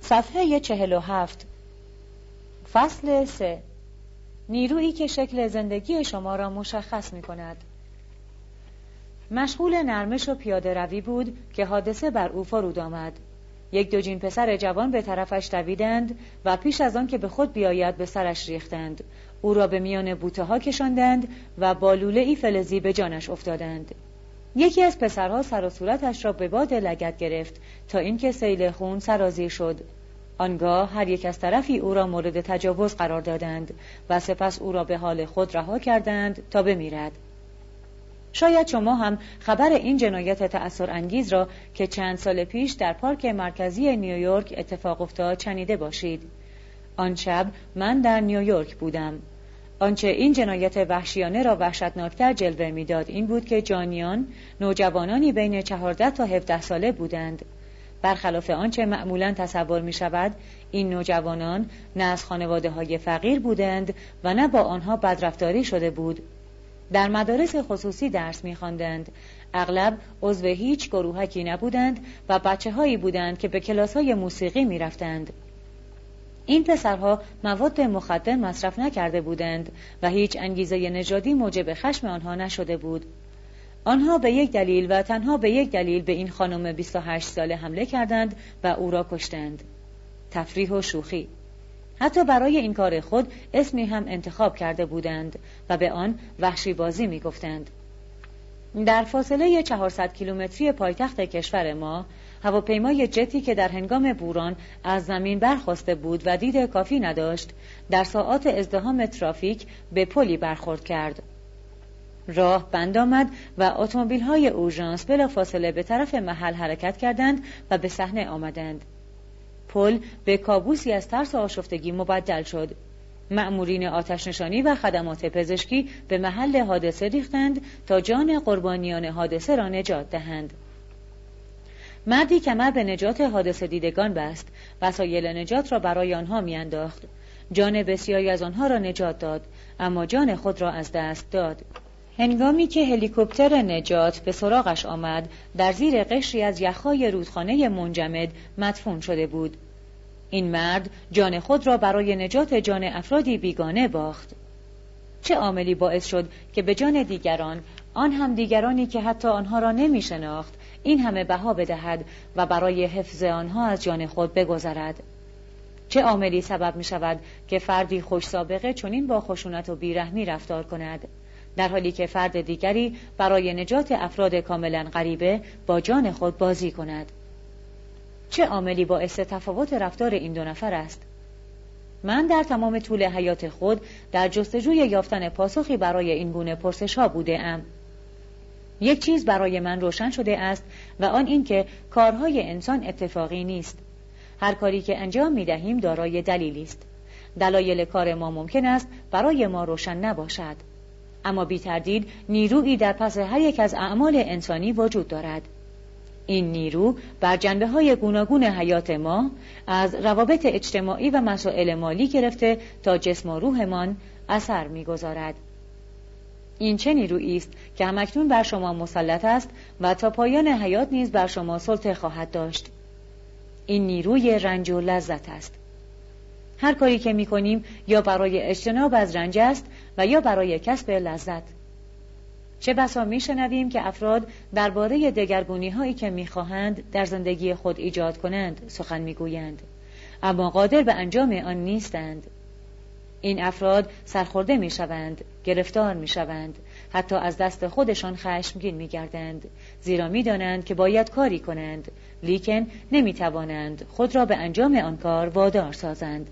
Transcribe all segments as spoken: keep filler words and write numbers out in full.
صفحه چهل و هفت. فصل سه. نیرویی که شکل زندگی شما را مشخص می کند. مشغول نرمش و پیاده روی بود که حادثه بر او فرود آمد. یک دوجین پسر جوان به طرفش دویدند و پیش از آن که به خود بیاید به سرش ریختند. او را به میان بوته ها کشاندند و با لوله ای فلزی به جانش افتادند. یکی از پسرها سر و صورتش را به باد لگد گرفت تا اینکه سیل خون سرازیر شد. آنگاه هر یک از طرفی او را مورد تجاوز قرار دادند و سپس او را به حال خود رها کردند تا بمیرد. شاید شما هم خبر این جنایت تأثیر انگیز را که چند سال پیش در پارک مرکزی نیویورک اتفاق افتاد شنیده باشید. آن شب من در نیویورک بودم. آنچه این جنایت وحشیانه را وحشتناکتر جلوه می‌داد این بود که جانیان نوجوانانی بین چهارده تا هفده ساله بودند. برخلاف آنچه معمولاً تصور می شود، این نوجوانان نه از خانواده‌های فقیر بودند و نه با آنها بدرفتاری شده بود. در مدارس خصوصی درس می خواندند. اغلب عضو هیچ گروهکی نبودند و بچه‌هایی بودند که به کلاس‌های موسیقی می رفتند. این پسرها مواد مخدر مصرف نکرده بودند و هیچ انگیزه نژادی موجب خشم آنها نشده بود. آنها به یک دلیل و تنها به یک دلیل به این خانم بیست و هشت ساله حمله کردند و او را کشتند. تفریح و شوخی. حتی برای این کار خود اسمی هم انتخاب کرده بودند و به آن وحشی بازی می گفتند. در فاصله چهارصد کیلومتری پایتخت کشور ما، هواپیمای جتی که در هنگام بوران از زمین برخاسته بود و دید کافی نداشت، در ساعات ازدحام ترافیک به پلی برخورد کرد. راه بند آمد و اتومبیل‌های اورژانس بلافاصله به طرف محل حرکت کردند و به صحنه آمدند. پل به کابوسی از ترس و آشفتگی مبدل شد. مأمورین آتش‌نشانی و خدمات پزشکی به محل حادثه ریختند تا جان قربانیان حادثه را نجات دهند. مردی کمر به نجات حادثه دیدگان بست، وسایل نجات را برای آنها میانداخت. جان بسیاری از آنها را نجات داد، اما جان خود را از دست داد. هنگامی که هلیکوپتر نجات به سراغش آمد، در زیر قشری از یخ‌های رودخانه منجمد مدفون شده بود. این مرد جان خود را برای نجات جان افرادی بیگانه باخت. چه عاملی باعث شد که به جان دیگران، آن هم دیگرانی که حتی آنها را نمی شناخت، این همه بها بدهد و برای حفظ آنها از جان خود بگذرد؟ چه عاملی سبب می شود که فردی خوش سابقه چنین با خشونت و بیرحمی رفتار کند، در حالی که فرد دیگری برای نجات افراد کاملا غریبه با جان خود بازی کند؟ چه عاملی باعث تفاوت رفتار این دو نفر است؟ من در تمام طول حیات خود در جستجوی یافتن پاسخی برای این گونه پرسش‌ها بوده ام. یک چیز برای من روشن شده است و آن این که کارهای انسان اتفاقی نیست. هر کاری که انجام می‌دهیم دارای دلیلی است. دلایل کار ما ممکن است برای ما روشن نباشد، اما بی تردید نیرویی در پس هر یک از اعمال انسانی وجود دارد. این نیرو بر جنبه‌های گوناگون حیات ما، از روابط اجتماعی و مسائل مالی گرفته تا جسم و روحمان اثر می‌گذارد. این چه نیرویی است که همکنون بر شما مسلط است و تا پایان حیات نیز بر شما سلطه خواهد داشت؟ این نیروی رنج و لذت است. هر کاری که می‌کنیم یا برای اجتناب از رنج است و یا برای کسب لذت. چه بسا می‌شنویم که افراد درباره دگرگونی‌هایی که می‌خواهند در زندگی خود ایجاد کنند سخن می‌گویند، اما قادر به انجام آن نیستند. این افراد سرخورده می‌شوند، گرفتار می‌شوند، حتی از دست خودشان خشمگین می‌گردند، زیرا می‌دانند که باید کاری کنند، لیکن نمی‌توانند خود را به انجام آن کار وادار سازند.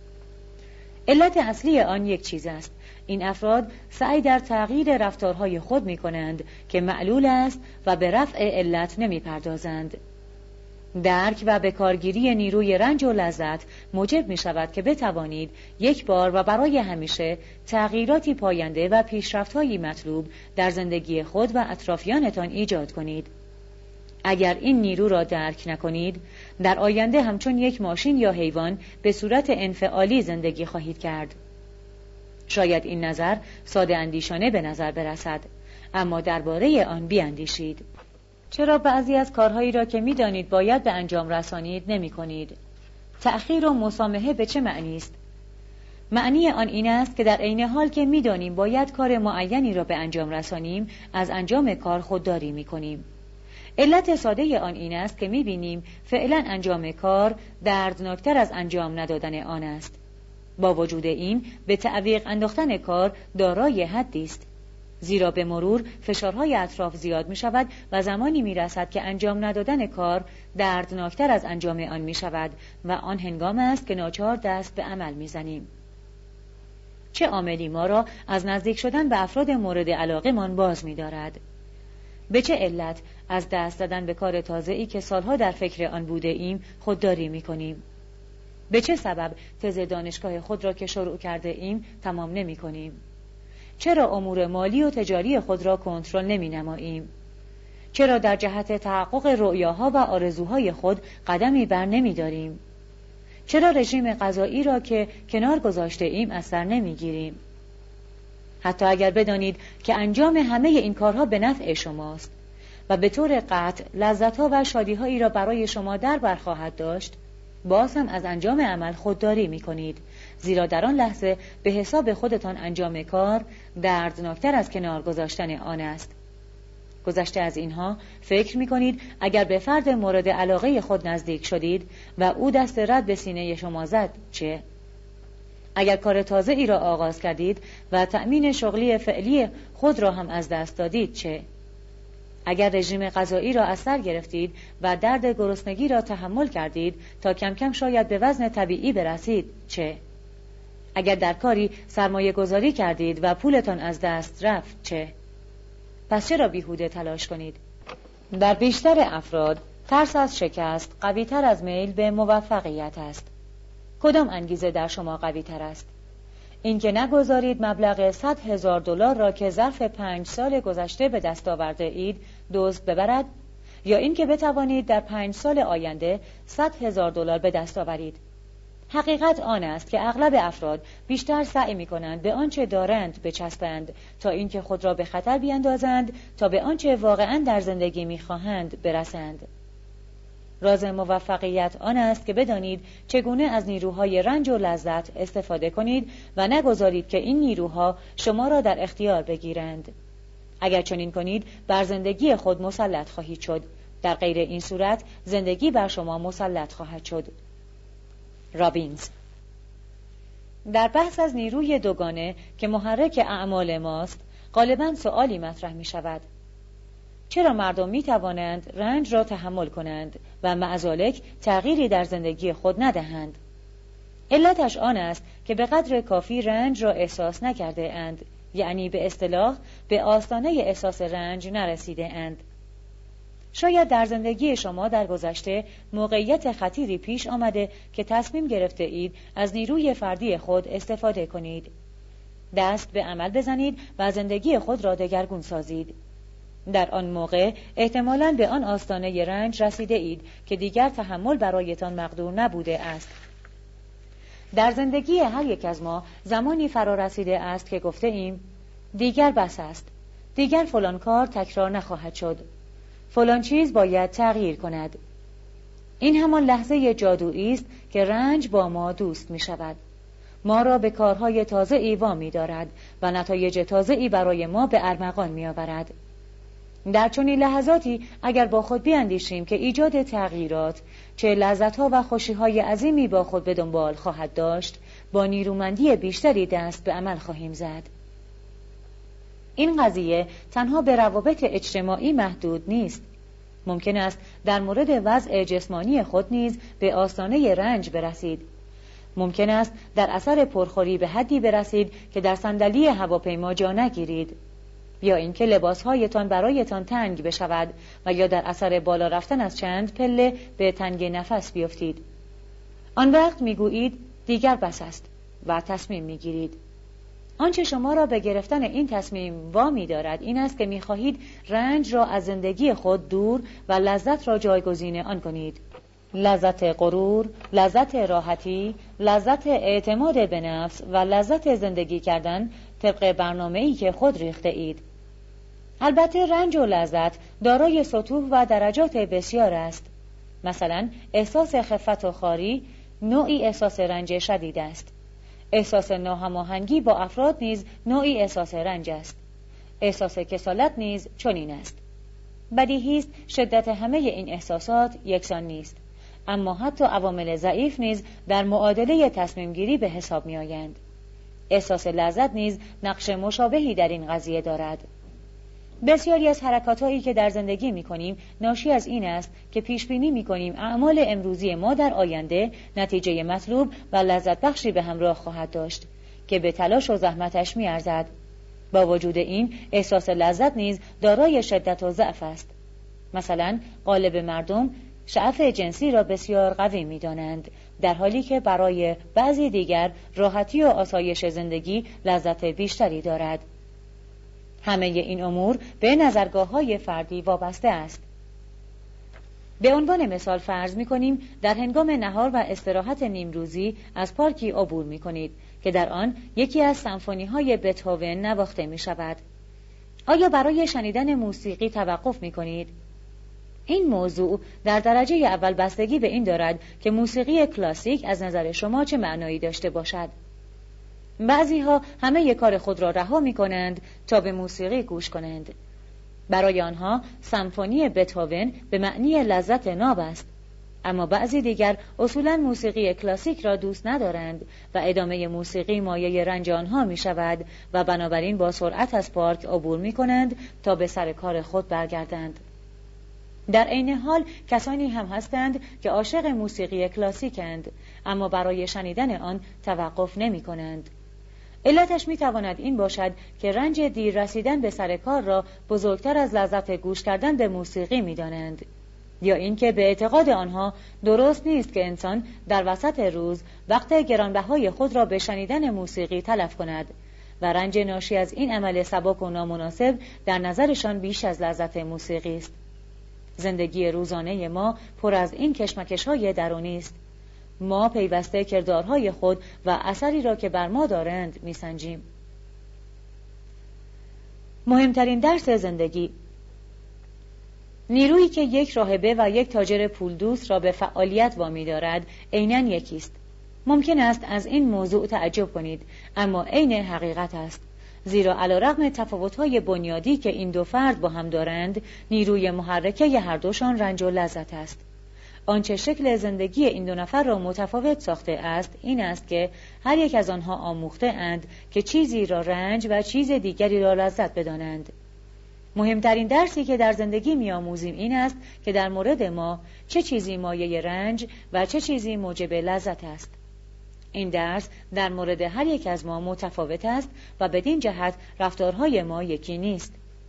علت اصلی آن یک چیز است. این افراد سعی در تغییر رفتارهای خود می کنند که معلول است و به رفع علت نمی پردازند. درک و به کارگیری نیروی رنج و لذت موجب می شود که بتوانید یک بار و برای همیشه تغییراتی پاینده و پیشرفت‌هایی مطلوب در زندگی خود و اطرافیانتان ایجاد کنید. اگر این نیرو را درک نکنید، در آینده همچون یک ماشین یا حیوان به صورت انفعالی زندگی خواهید کرد. شاید این نظر ساده اندیشانه به نظر برسد، اما درباره آن بیاندیشید. چرا بعضی از کارهایی را که می‌دانید باید به انجام رسانید نمی کنید؟ تأخیر و مسامحه به چه معنی است؟ معنی آن این است که در عین حال که می‌دانیم باید کار معینی را به انجام رسانیم، از انجام کار خودداری می‌کنیم. علت ساده آن این است که می‌بینیم فعلا انجام کار دردناکتر از انجام ندادن آن است. با وجود این به تعویق انداختن کار دارای حدی است، زیرا به مرور فشارهای اطراف زیاد می شود و زمانی می رسد که انجام ندادن کار دردناکتر از انجام آن می شود و آن هنگام است که ناچار دست به عمل می زنیم. چه عاملی ما را از نزدیک شدن به افراد مورد علاقه من باز می دارد؟ به چه علت از دست دادن به کار تازه‌ای که سالها در فکر آن بوده ایم خودداری می کنیم؟ به چه سبب تز دانشگاه خود را که شروع کرده ایم تمام نمی کنیم؟ چرا امور مالی و تجاری خود را کنترل نمی نماییم؟ چرا در جهت تحقق رؤیاها و آرزوهای خود قدمی بر نمی داریم؟ چرا رژیم غذایی را که کنار گذاشته ایم از سر نمی گیریم؟ حتی اگر بدانید که انجام همه این کارها به نفع شماست و به طور قطع لذتها و شادیهایی را برای شما در بر خواهد داشت، باز هم از انجام عمل خودداری می کنید، زیرا در آن لحظه به حساب خودتان انجام کار دردناکتر از کنار گذاشتن آن است. گذشته از اینها فکر می کنید اگر به فرد مورد علاقه خود نزدیک شدید و او دست رد به سینه شما زد چه؟ اگر کار تازه ای را آغاز کردید و تأمین شغلی فعلی خود را هم از دست دادید چه؟ اگر رژیم غذایی را از سر گرفتید و درد گرسنگی را تحمل کردید تا کم کم شاید به وزن طبیعی برسید چه؟ اگر در کاری سرمایه گذاری کردید و پولتان از دست رفت چه؟ پس چرا بیهوده تلاش کنید؟ در بیشتر افراد ترس از شکست قوی تر از میل به موفقیت است. کدام انگیزه در شما قوی تر است؟ اینکه نگذارید مبلغ صد هزار دلار را که ظرف پنج سال گذشته به دست آورده اید دزد ببرد، یا اینکه بتوانید در پنج سال آینده صد هزار دلار به دست آورید؟ حقیقت آن است که اغلب افراد بیشتر سعی می‌کنند به آنچه دارند بچسبند تا اینکه خود را به خطر بیاندازند تا به آنچه واقعاً در زندگی می‌خواهند برسند. راز موفقیت آن است که بدانید چگونه از نیروهای رنج و لذت استفاده کنید و نگذارید که این نیروها شما را در اختیار بگیرند. اگر چنین کنید بر زندگی خود مسلط خواهید شد، در غیر این صورت زندگی بر شما مسلط خواهد شد. رابینز. در بحث از نیروی دوگانه که محرک اعمال ماست غالباً سؤالی مطرح می شود: چرا مردم می توانند رنج را تحمل کنند و معذالک تغییری در زندگی خود ندهند؟ علتش آن است که به قدر کافی رنج را احساس نکرده اند، یعنی به اصطلاح به آستانه احساس رنج نرسیده اند. شاید در زندگی شما در گذشته موقعیت خطیری پیش آمده که تصمیم گرفته اید از نیروی فردی خود استفاده کنید. دست به عمل بزنید و زندگی خود را دگرگون سازید. در آن موقع احتمالاً به آن آستانه رنج رسیده اید که دیگر تحمل برایتان مقدور نبوده است. در زندگی هر یک از ما زمانی فرا رسیده است که گفته ایم دیگر بس است، دیگر فلان کار تکرار نخواهد شد، فلان چیز باید تغییر کند. این همان لحظه جادویی است که رنج با ما دوست می شود، ما را به کارهای تازه ای وامی دارد و نتایج تازه ای برای ما به ارمغان می آورد. در چنین لحظاتی اگر با خود بیندیشیم که ایجاد تغییرات چه لذت‌ها و خوشی‌های عظیمی با خود به دنبال خواهد داشت، با نیرومندی بیشتری دست به عمل خواهیم زد. این قضیه تنها به روابط اجتماعی محدود نیست. ممکن است در مورد وضع جسمانی خود نیز به آستانه رنج برسید. ممکن است در اثر پرخوری به حدی برسید که در صندلی هواپیما جا نگیرید، یا اینکه لباسهایتان برایتان تنگ بشود و یا در اثر بالا رفتن از چند پله به تنگ نفس بیفتید. آن وقت میگویید دیگر بس است و تصمیم میگیرید. آنچه شما را به گرفتن این تصمیم وامی دارد این است که میخواهید رنج را از زندگی خود دور و لذت را جایگزین آن کنید. لذت غرور، لذت راحتی، لذت اعتماد به نفس و لذت زندگی کردن طبق برنامه‌ای که خود ریخته اید. البته رنج و لذت دارای سطوح و درجات بسیار است. مثلا احساس خفت و خواری نوعی احساس رنج شدید است. احساس ناهماهنگی با افراد نیز نوعی احساس رنج است. احساس کسالت نیز چنین است. بدیهی است شدت همه این احساسات یکسان نیست، اما حتی عوامل ضعیف نیز در معادله تصمیم گیری به حساب می آیند. احساس لذت نیز نقش مشابهی در این قضیه دارد. بسیاری از حرکاتهایی که در زندگی می کنیم ناشی از این است که پیش بینی می کنیم اعمال امروزی ما در آینده نتیجه مطلوب و لذت بخشی به همراه خواهد داشت که به تلاش و زحمتش می ارزد. با وجود این احساس لذت نیز دارای شدت و ضعف است. مثلا غالب مردم شعف جنسی را بسیار قوی می دانند، در حالی که برای بعضی دیگر راحتی و آسایش زندگی لذت بیشتری دارد. همه این امور به نظرگاه‌های فردی وابسته است. به عنوان مثال فرض می کنیم در هنگام نهار و استراحت نیمروزی از پارکی عبور می کنید که در آن یکی از سمفونی‌های بتهوون نواخته می شود. آیا برای شنیدن موسیقی توقف می کنید؟ این موضوع در درجه اول بستگی به این دارد که موسیقی کلاسیک از نظر شما چه معنایی داشته باشد. بعضی ها همه یک کار خود را رها می کنند تا به موسیقی گوش کنند. برای آنها سمفونی بتهوون به معنی لذت ناب است، اما بعضی دیگر اصولاً موسیقی کلاسیک را دوست ندارند و ادامه موسیقی مایه رنج آنها می شود و بنابراین با سرعت از پارک عبور می کنند تا به سر کار خود برگردند. در عین حال کسانی هم هستند که عاشق موسیقی کلاسیکند، اما برای شنیدن آن توقف نمی کنند. علتش می تواند این باشد که رنج دیر رسیدن به سر کار را بزرگتر از لذت گوش کردن به موسیقی می دانند، یا اینکه به اعتقاد آنها درست نیست که انسان در وسط روز وقت گرانبهای خود را به شنیدن موسیقی تلف کند و رنج ناشی از این عمل سبک و نامناسب در نظرشان بیش از لذت موسیقی است. زندگی روزانه ما پر از این کشمکش‌های درونی است. ما پیوسته کردارهای خود و اثری را که بر ما دارند می‌سنجیم. مهمترین درس زندگی: نیرویی که یک راهبه و یک تاجر پولدوست را به فعالیت وامی دارد عیناً یکی است. ممکن است از این موضوع تعجب کنید، اما عین حقیقت است، زیرا علیرغم تفاوت‌های بنیادی که این دو فرد با هم دارند، نیروی محرکه هر دوشان رنج و لذت است. آنچه شکل زندگی این دو نفر را متفاوت ساخته است این است که هر یک از آنها آموخته اند که چیزی را رنج و چیز دیگری را لذت بدانند. مهمترین درسی که در زندگی می‌آموزیم این است که در مورد ما چه چیزی مایه رنج و چه چیزی موجب لذت است. این درس در مورد هر یک از ما متفاوت است و بدین جهت رفتارهای ما یکی نیست.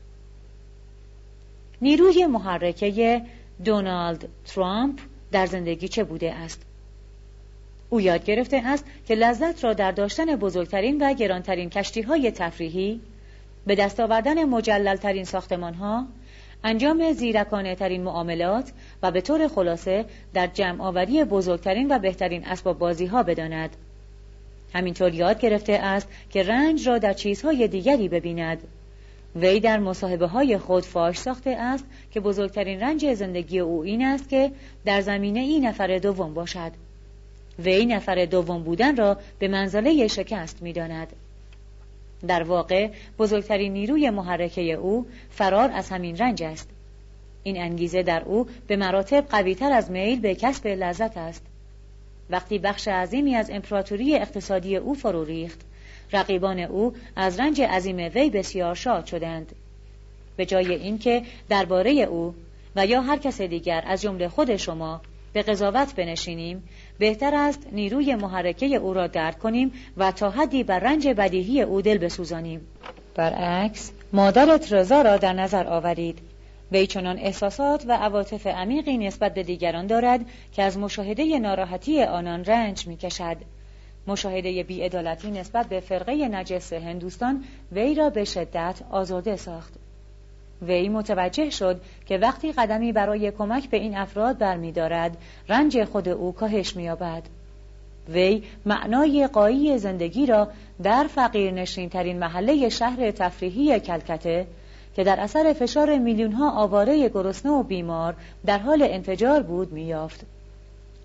نیروی محرکه دونالد ترامپ در زندگی چه بوده است؟ او یاد گرفته است که لذت را در داشتن بزرگترین و گرانترین کشتی‌های تفریحی، به دست آوردن مجلل‌ترین ساختمان‌ها، انجام زیرکانه ترین معاملات و به طور خلاصه در جمع آوری بزرگترین و بهترین اسباب بازی‌ها بداند. همینطور یاد گرفته است که رنج را در چیزهای دیگری ببیند. وی در مصاحبه‌های خود فاش ساخته است که بزرگترین رنج زندگی او این است که در زمینه این نفر دوم باشد. وی نفر دوم بودن را به منزله شکست می‌داند. در واقع بزرگترین نیروی محرکه او فرار از همین رنج است. این انگیزه در او به مراتب قوی‌تر از میل به کسب لذت است. وقتی بخش عظیمی از امپراتوری اقتصادی او فرو ریخت، رقیبان او از رنج عظیم وی بسیار شاد شدند. به جای اینکه درباره او و یا هر کس دیگر از جمله خود شما به قضاوت بنشینیم، بهتر است نیروی محرکه او را درک کنیم و تا حدی بر رنج بدیهی او دل بسوزانیم. برعکس، مادر ترزا را در نظر آورید. وی چنان احساسات و عواطف عمیقی نسبت به دیگران دارد که از مشاهده ناراحتی آنان رنج می‌کشد. مشاهده بی‌عدالتی نسبت به فرقه نجس هندوستان وی را به شدت آزرده ساخت. وی متوجه شد که وقتی قدمی برای کمک به این افراد برمی‌دارد، رنج خود او کاهش می‌یابد. وی معنای غایی زندگی را در فقیرنشین‌ترین محله شهر تفریحی کلکته که در اثر فشار میلیون‌ها آواره گرسنه و بیمار در حال انفجار بود می‌یافت.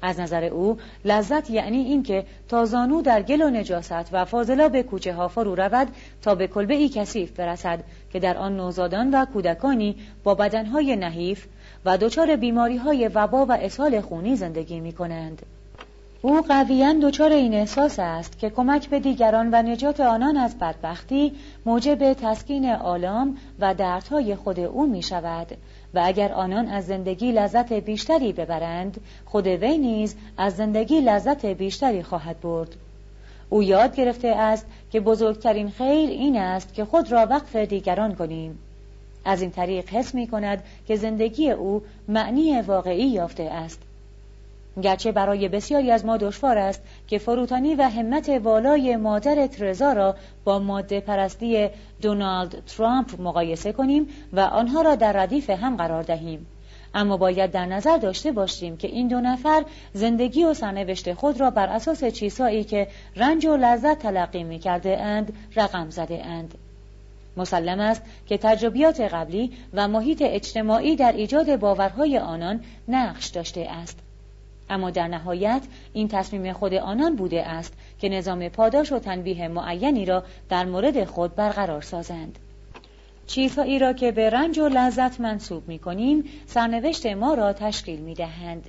از نظر او لذت یعنی این که تا زانو در گل و نجاست و فاضلاب کوچه ها فرو رود تا به کلبه ای کثیف برسد که در آن نوزادان و کودکانی با بدنهای نحیف و دچار بیماری های وبا و اسهال خونی زندگی می کنند. او قویاً دچار این احساس است که کمک به دیگران و نجات آنان از بدبختی موجب تسکین آلام و دردهای خود او می شود و اگر آنان از زندگی لذت بیشتری ببرند، خود وی نیز از زندگی لذت بیشتری خواهد برد. او یاد گرفته است که بزرگترین خیر این است که خود را وقف دیگران کنیم. از این طریق حس می کند که زندگی او معنی واقعی یافته است. گرچه برای بسیاری از ما دشوار است که فروتنی و همت والای مادر ترزا را با ماده پرستی دونالد ترامپ مقایسه کنیم و آنها را در ردیف هم قرار دهیم، اما باید در نظر داشته باشیم که این دو نفر زندگی و سرنوشت خود را بر اساس چیزهایی که رنج و لذت تلقی می کرده اند رقم زده اند. مسلم است که تجربیات قبلی و محیط اجتماعی در ایجاد باورهای آنان نقش داشته است، اما در نهایت این تصمیم خود آنان بوده است که نظام پاداش و تنبیه معینی را در مورد خود برقرار سازند. چیزهایی را که به رنج و لذت منسوب می کنیم سرنوشت ما را تشکیل می دهند.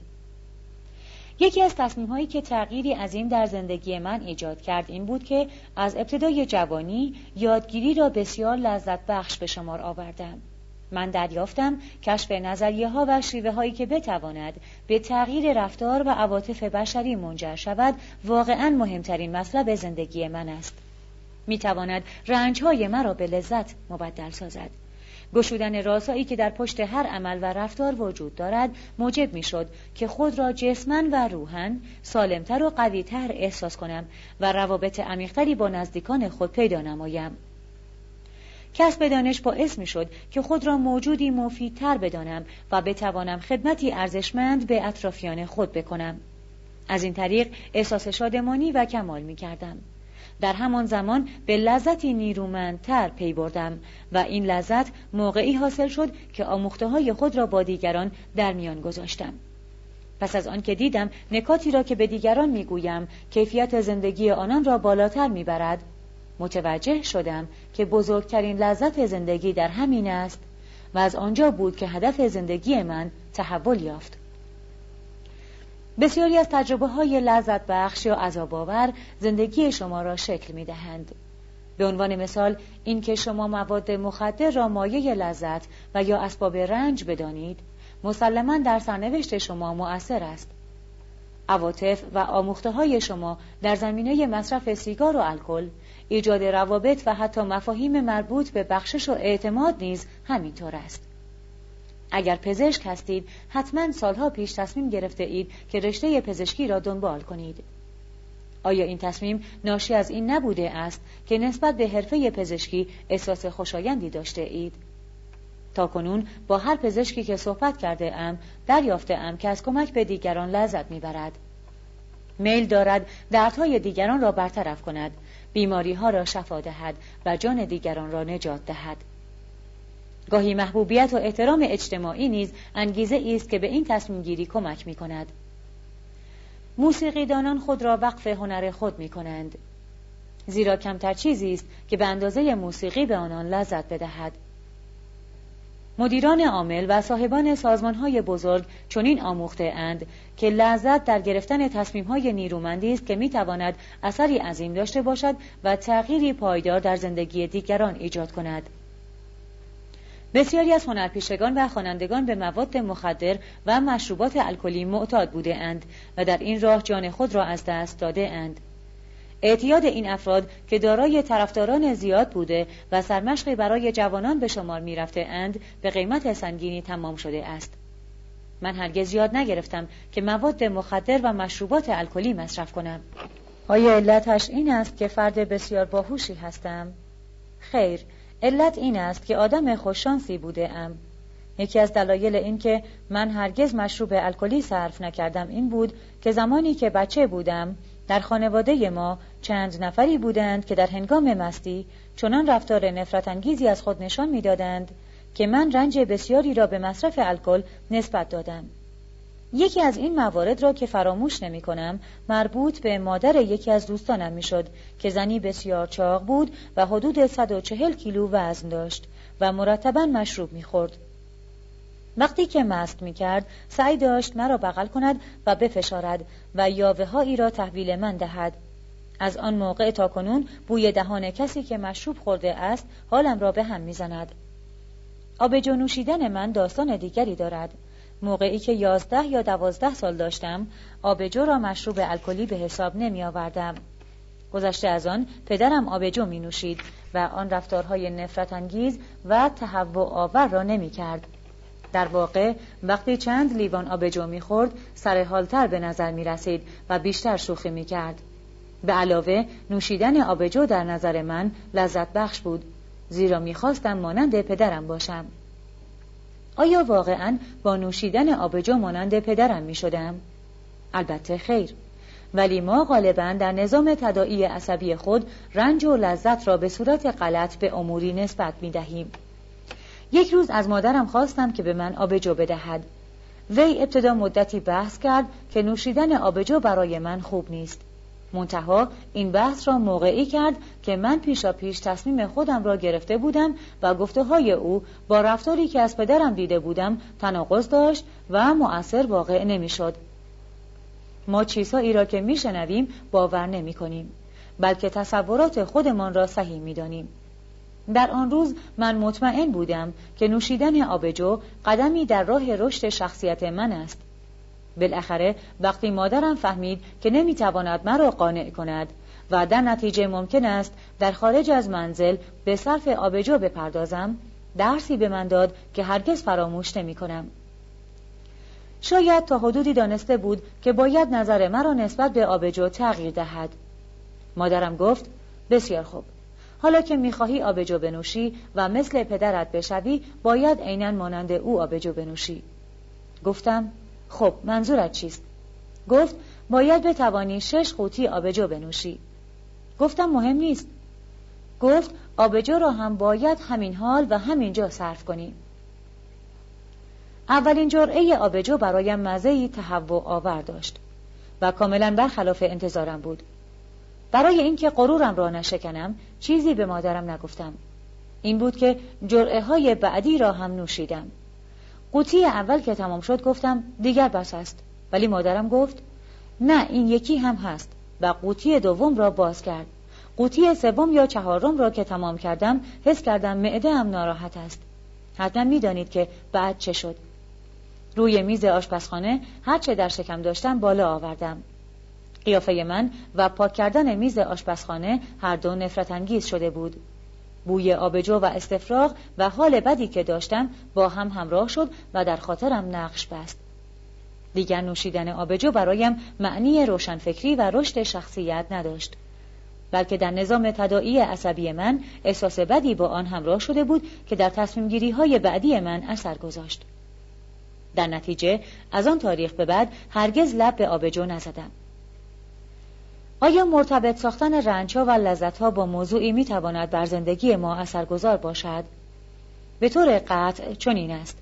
یکی از تصمیم‌هایی که تغییری عظیم در زندگی من ایجاد کرد این بود که از ابتدای جوانی یادگیری را بسیار لذت بخش به شمار آوردم. من دریافتم کشف نظریه‌ها و شیوه‌هایی که بتواند به تغییر رفتار و عواطف بشری منجر شود واقعاً مهمترین مطلب زندگی من است. می‌تواند رنج‌های مرا به لذت مبدل سازد. گشودن رازهایی که در پشت هر عمل و رفتار وجود دارد موجب می‌شد که خود را جسماً و روحاً سالمتر و قوی‌تر احساس کنم و روابط عمیق‌تری با نزدیکان خود پیدا نمایم. کسب دانش باعث می شد که خود را موجودی مفیدتر بدانم و بتوانم خدمتی ارزشمند به اطرافیان خود بکنم. از این طریق احساس شادمانی و کمال می کردم. در همان زمان به لذتی نیرومندتر پی بردم و این لذت موقعی حاصل شد که آموخته‌های خود را با دیگران در میان گذاشتم. پس از آن که دیدم نکاتی را که به دیگران می گویم کیفیت زندگی آنان را بالاتر می برد، متوجه شدم که بزرگترین لذت زندگی در همین است و از آنجا بود که هدف زندگی من تحول یافت. بسیاری از تجربه های لذت بخش یا عذاب‌آور زندگی شما را شکل می دهند. به عنوان مثال این که شما مواد مخدر را مایه لذت و یا اسباب رنج بدانید مسلماً در سرنوشت شما مؤثر است. عواطف و آموخته‌های شما در زمینه مصرف سیگار و الکل، ایجاد روابط و حتی مفاهیم مربوط به بخشش و اعتماد نیز همینطور است. اگر پزشک هستید، حتما سالها پیش تصمیم گرفته اید که رشته پزشکی را دنبال کنید. آیا این تصمیم ناشی از این نبوده است که نسبت به حرفه پزشکی احساس خوشایندی داشته اید؟ تاکنون با هر پزشکی که صحبت کرده ام دریافته ام که از کمک به دیگران لذت میبرد. میل دارد دردهای دیگران را برطرف کند، بیماری‌ها را شفا دهد و جان دیگران را نجات دهد. گاهی محبوبیت و احترام اجتماعی نیز انگیزه است که به این تصمیم گیری کمک می کند. موسیقیدانان خود را وقف هنر خود می کنند، زیرا کمتر چیزی است که به اندازه موسیقی به آنان لذت بدهد. مدیران عامل و صاحبان سازمان‌های بزرگ چنین آموخته اند که لذت در گرفتن تصمیم‌های نیرومندی است که می‌تواند اثری عظیم داشته باشد و تغییری پایدار در زندگی دیگران ایجاد کند. بسیاری از هنرپیشگان و خوانندگان به مواد مخدر و مشروبات الکلی معتاد بوده اند و در این راه جان خود را از دست داده اند. اعتیاد این افراد که دارای طرفداران زیاد بوده و سرمشقی برای جوانان به شمار می رفته اند به قیمت سنگینی تمام شده است. من هرگز یاد نگرفتم که مواد مخدر و مشروبات الکلی مصرف کنم. آیا علتش این است که فرد بسیار باهوشی هستم؟ خیر، علت این است که آدم خوششانسی بوده ام. یکی از دلایل این که من هرگز مشروب الکلی صرف نکردم این بود که زمانی که بچه بودم در خانواده ما چند نفری بودند که در هنگام مستی چنان رفتار نفرت انگیزی از خود نشان می‌دادند که من رنج بسیاری را به مصرف الکل نسبت دادم. یکی از این موارد را که فراموش نمی کنم مربوط به مادر یکی از دوستانم می شد که زنی بسیار چاق بود و حدود صد و چهل کیلو وزن داشت و مرتباً مشروب می خورد. وقتی که مست می کرد سعی داشت مرا بغل کند و بفشارد و یاوه هایی را تحویل من دهد. از آن موقع تا کنون بوی دهان کسی که مشروب خورده است حالم را به هم می زند. آبجو نوشیدن من داستان دیگری دارد. موقعی که یازده یا دوازده سال داشتم آبجو را مشروب الکلی به حساب نمی آوردم. گذشته از آن پدرم آبجو می نوشید و آن رفتارهای نفرت انگیز و تهوع آور را نمی کرد. در واقع وقتی چند لیوان آبجو می خورد سرحالتر به نظر می رسید و بیشتر شوخی می کرد. به علاوه نوشیدن آبجو در نظر من لذت بخش بود، زیرا می خواستم مانند پدرم باشم. آیا واقعاً با نوشیدن آبجو مانند پدرم می شدم؟ البته خیر، ولی ما غالباً در نظام تداعی عصبی خود رنج و لذت را به صورت غلط به اموری نسبت می دهیم. یک روز از مادرم خواستم که به من آبجو بدهد. وی ابتدا مدتی بحث کرد که نوشیدن آبجو برای من خوب نیست. منتها این بحث را موقعی کرد که من پیشا پیش تصمیم خودم را گرفته بودم و گفته‌های او با رفتاری که از پدرم دیده بودم تناقض داشت و مؤثر واقع نمی‌شد. ما چیزهایی را که می‌شنویم باور نمی‌کنیم، بلکه تصورات خودمان را صحیح می‌دانیم. در آن روز من مطمئن بودم که نوشیدن آبجو قدمی در راه رشد شخصیت من است. بالاخره وقتی مادرم فهمید که نمیتواند مرا قانع کند و در نتیجه ممکن است در خارج از منزل به صرف آبجو بپردازم، درسی به من داد که هرگز فراموش نمی کنم. شاید تا حدودی دانسته بود که باید نظر مرا نسبت به آبجو تغییر دهد. مادرم گفت بسیار خوب، حالا که میخواهی آبجو بنوشی و مثل پدرت بشوی باید عیناً مانند او آبجو بنوشی. گفتم خب منظورت چیست؟ گفت باید بتوانی شش قوطی آبجو بنوشی. گفتم مهم نیست. گفت آبجو را هم باید همین حال و همین جا صرف کنی. اولین جرعه آبجو برایم مزه‌ای تهوع آور داشت و کاملا برخلاف انتظارم بود. برای اینکه غرورم را نشکنم چیزی به مادرم نگفتم. این بود که جرعه های بعدی را هم نوشیدم. قوطی اول که تمام شد گفتم دیگر بس است، ولی مادرم گفت نه این یکی هم هست و قوطی دوم را باز کرد. قوطی سوم یا چهارم را که تمام کردم حس کردم معده‌ام ناراحت است. حتما می‌دانید که بعد چه شد. روی میز آشپزخانه هر چه در شکم داشتم بالا آوردم. قیافه من و پاک کردن میز آشپزخانه هر دو نفرت انگیز شده بود. بوی آبجو و استفراغ و حال بدی که داشتم با هم همراه شد و در خاطرم نقش بست. دیگر نوشیدن آبجو برایم معنی روشنفکری و رشد شخصیت نداشت، بلکه در نظام تداعی عصبی من احساس بدی با آن همراه شده بود که در تصمیم گیری های بعدی من اثر گذاشت. در نتیجه از آن تاریخ به بعد هرگز لب به آبجو نزدم. آیا مرتبط ساختن رنج‌ها و لذت‌ها با موضوعی می‌تواند بر زندگی ما اثرگذار باشد؟ به طور قطع چنین است.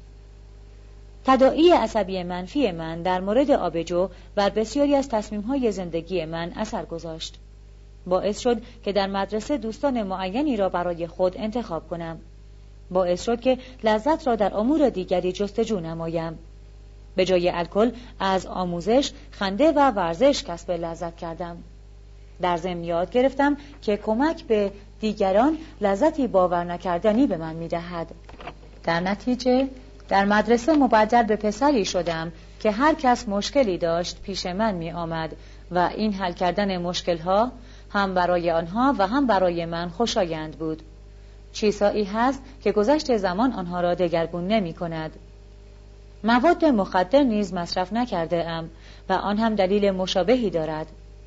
تداعی عصبی منفی من در مورد آبجو بر بسیاری از تصمیم‌های زندگی من اثر گذاشت. باعث شد که در مدرسه دوستان معینی را برای خود انتخاب کنم. باعث شد که لذت را در امور دیگری جستجو نمایم. به جای الکل از آموزش، خنده و ورزش کسب لذت کردم. در ضمن یاد گرفتم که کمک به دیگران لذتی باور نکردنی به من می‌دهد. در نتیجه در مدرسه مبدل به پسری شدم که هر کس مشکلی داشت پیش من می آمد و این حل کردن مشکل‌ها هم برای آنها و هم برای من خوشایند بود. چیزهایی هست که گذشت زمان آنها را دگرگون نمی کند. مواد مخدر نیز مصرف نکرده ام و آن هم دلیل مشابهی دارد.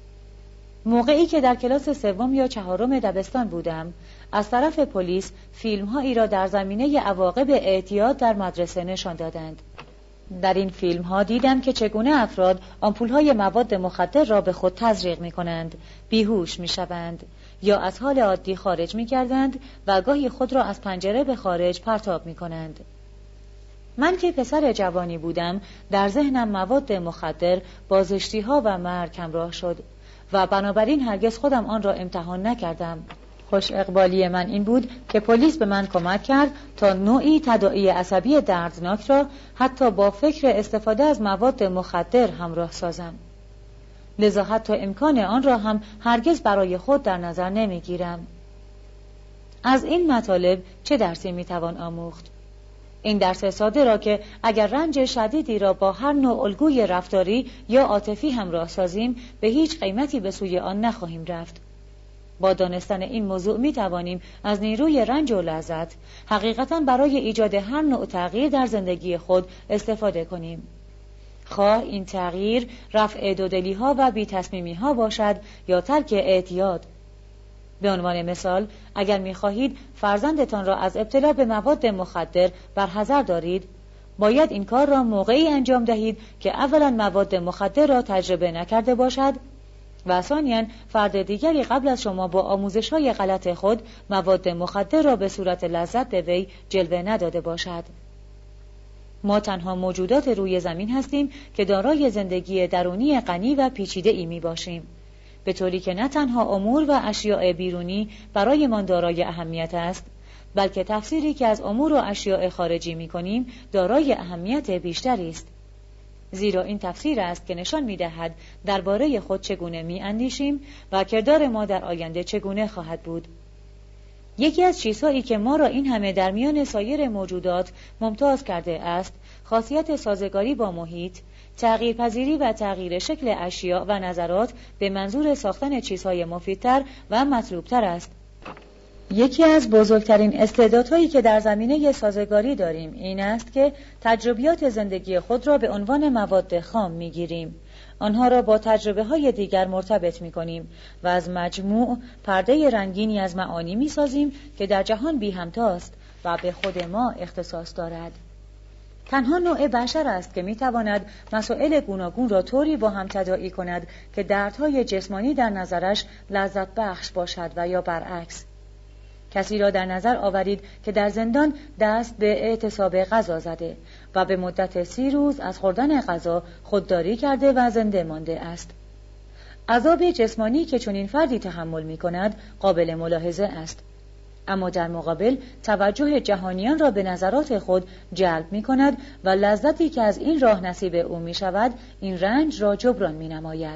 موقعی که در کلاس سوم یا چهارم دبستان بودم، از طرف پلیس فیلم‌هایی را در زمینه عواقب اعتیاد در مدرسه نشان دادند. در این فیلم‌ها دیدم که چگونه افراد آمپول‌های مواد مخدر را به خود تزریق می‌کنند، بیهوش می‌شوند یا از حال عادی خارج می‌گردند و گاهی خود را از پنجره به خارج پرتاب می‌کنند. من که پسر جوانی بودم، در ذهنم مواد مخدر، بازشتی‌ها و مرگ همراه شد و بنابراین هرگز خودم آن را امتحان نکردم. خوش اقبالی من این بود که پلیس به من کمک کرد تا نوعی تداعی عصبی دردناک را حتی با فکر استفاده از مواد مخدر همراه سازم. لذا حتی امکان آن را هم هرگز برای خود در نظر نمیگیرم. از این مطالب چه درسی میتوان آموخت؟ این درس ساده را که اگر رنج شدیدی را با هر نوع الگوی رفتاری یا عاطفی همراه سازیم، به هیچ قیمتی به سوی آن نخواهیم رفت. با دانستن این موضوع می توانیم از نیروی رنج و لذت حقیقتاً برای ایجاد هر نوع تغییر در زندگی خود استفاده کنیم. خواه این تغییر رفع دودلی ها و بی تصمیمی ها باشد یا ترک اعتیاد. به عنوان مثال، اگر می خواهید فرزندتان را از ابتلا به مواد مخدر برحذر دارید، باید این کار را موقعی انجام دهید که اولاً مواد مخدر را تجربه نکرده باشد و ثانیاً فرد دیگری قبل از شما با آموزش‌های غلط خود مواد مخدر را به صورت لذت به وی جلوه نداده باشد. ما تنها موجودات روی زمین هستیم که دارای زندگی درونی غنی و پیچیده ای می باشیم، به طوری که نه تنها امور و اشیاء بیرونی برای من دارای اهمیت است، بلکه تفسیری که از امور و اشیاء خارجی می کنیم دارای اهمیت بیشتری است. زیرا این تفسیر است که نشان می دهد درباره خود چگونه می اندیشیم و کردار ما در آینده چگونه خواهد بود. یکی از چیزهایی که ما را این همه در میان سایر موجودات ممتاز کرده است، خاصیت سازگاری با محیط، تغییرپذیری و تغییر شکل اشیاء و نظرات به منظور ساختن چیزهای مفیدتر و مطلوبتر است. یکی از بزرگترین استعدادهایی که در زمینه سازگاری داریم این است که تجربیات زندگی خود را به عنوان مواد خام می‌گیریم. آنها را با تجربه های دیگر مرتبط می کنیم و از مجموع پرده رنگینی از معانی می سازیم که در جهان بی همتاست و به خود ما اختصاص دارد. تنها نوع بشر است که می تواند مسائل گوناگون را طوری با هم تداعی کند که دردهای جسمانی در نظرش لذت بخش باشد و یا برعکس. کسی را در نظر آورید که در زندان دست به اعتصاب غذا زده و به مدت سی روز از خوردن غذا خودداری کرده و زنده مانده است. عذاب جسمانی که چنین فردی تحمل می کند قابل ملاحظه است، اما در مقابل توجه جهانیان را به نظرات خود جلب می کند و لذتی که از این راه نصیب او می شود این رنج را جبران می نماید.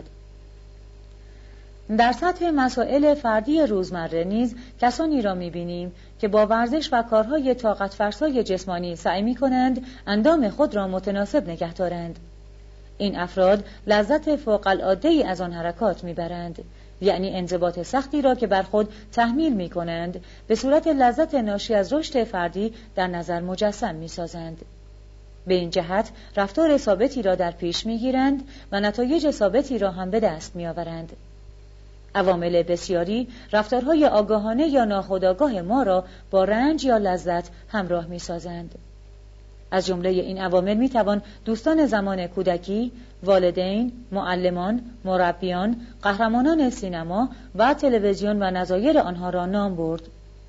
در سطح مسائل فردی روزمره نیز کسانی را می‌بینیم که با ورزش و کارهای طاقت فرسای جسمانی سعی می‌کنند اندام خود را متناسب نگه دارند. این افراد لذت فوق‌العاده‌ای از آن حرکات می‌برند، یعنی انضباط سختی را که بر خود تحمیل می‌کنند به صورت لذت ناشی از رشد فردی در نظر مجسم می‌سازند. به این جهت رفتار ثابتی را در پیش می‌گیرند و نتایج ثابتی را هم به دست می‌آورند. عوامل بسیاری رفتارهای آگاهانه یا ناخودآگاه ما را با رنج یا لذت همراه می سازند. از جمله این عوامل می توان دوستان زمان کودکی، والدین، معلمان، مربیان، قهرمانان سینما و تلویزیون و نظایر آنها را نام برد.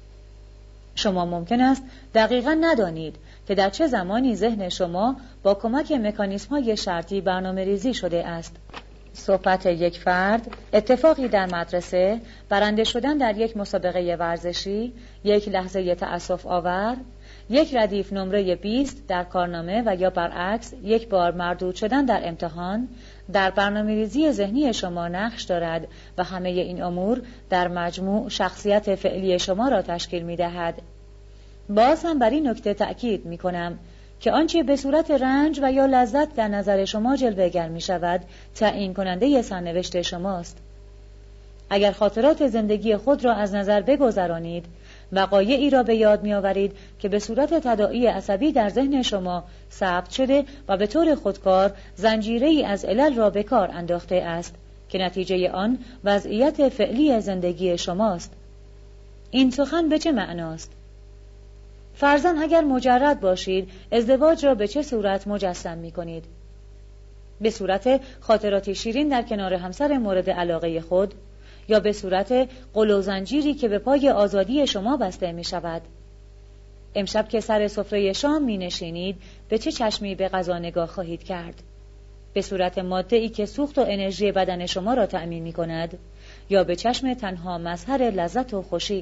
شما ممکن است دقیقاً ندانید که در چه زمانی ذهن شما با کمک مکانیزم‌های شرطی برنامه ریزی شده است. صحبت یک فرد، اتفاقی در مدرسه، برنده شدن در یک مسابقه ورزشی، یک لحظه تأسف آور، یک ردیف نمره بیست در کارنامه و یا برعکس یک بار مردود شدن در امتحان، در برنامه‌ریزی ذهنی شما نقش دارد و همه این امور در مجموع شخصیت فعلی شما را تشکیل می دهد. باز هم بر این نکته تأکید می کنم که آنچه به صورت رنج و یا لذت در نظر شما جلوه‌گر می شود تعیین کننده سرنوشت شماست. اگر خاطرات زندگی خود را از نظر بگذرانید، وقایعی را به یاد می آورید که به صورت تداعی عصبی در ذهن شما ثبت شده و به طور خودکار زنجیره‌ای از علل را به کار انداخته است که نتیجه آن وضعیت فعلی زندگی شماست. این سخن به چه معناست؟ فرضاً اگر مجرد باشید، ازدواج را به چه صورت مجسم می کنید؟ به صورت خاطراتی شیرین در کنار همسر مورد علاقه خود، یا به صورت قل و زنجیری که به پای آزادی شما بسته می شود؟ امشب که سر سفره شام می نشینید به چه چشمی به غذا نگاه خواهید کرد؟ به صورت ماده‌ای که سوخت و انرژی بدن شما را تأمین می کند یا به چشم تنها مظهر لذت و خوشی؟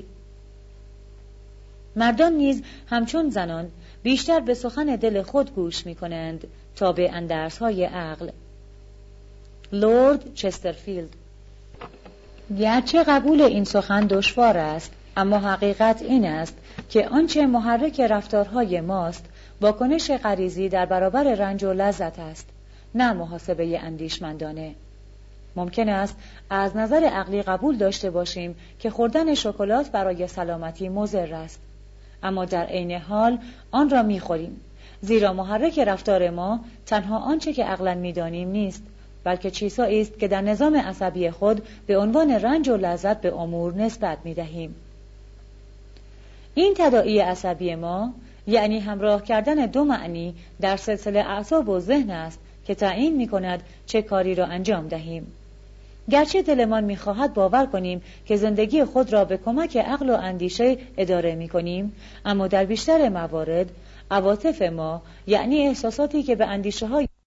مردان نیز همچون زنان بیشتر به سخن دل خود گوش می کنند تا به اندرزهای عقل. لورد چسترفیلد. گرچه قبول این سخن دشوار است، اما حقیقت این است که آنچه محرک رفتارهای ماست واکنش غریزی در برابر رنج و لذت است، نه محاسبه اندیشمندانه. ممکن است از نظر عقلی قبول داشته باشیم که خوردن شکلات برای سلامتی مضر است، اما در عین حال آن را می‌خوریم، زیرا محرک رفتار ما تنها آنچه که عقلاً می‌دانیم نیست، بلکه چیزهایی است که در نظام عصبی خود به عنوان رنج و لذت به امور نسبت می‌دهیم. این تداعی عصبی ما یعنی همراه کردن دو معنی در سلسله اعصاب و ذهن است که تعیین می‌کند چه کاری را انجام دهیم. گرچه دلمان می‌خواهد باور کنیم که زندگی خود را به کمک عقل و اندیشه اداره می‌کنیم، اما در بیشتر موارد عواطف ما یعنی احساساتی که به اندیشه‌های